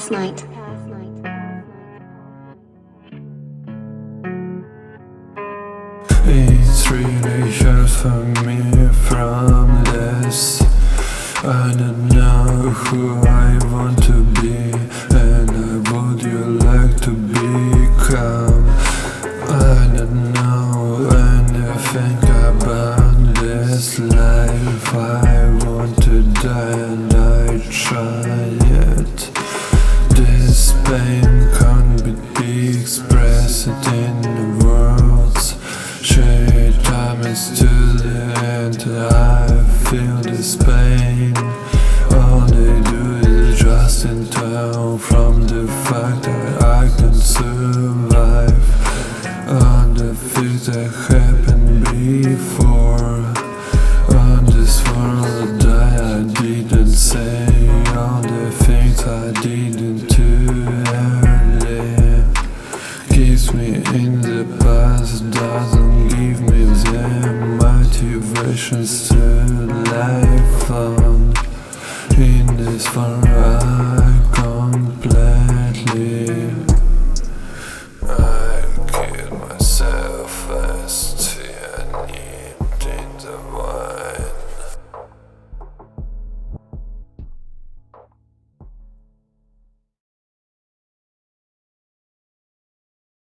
past night. It's really hard for me from this. I don't know who I want to be, and would you like to become? I don't know anything about this life. I want to die and I try it. This pain can't be expressed in words. Shit, time is to the end. I feel this pain.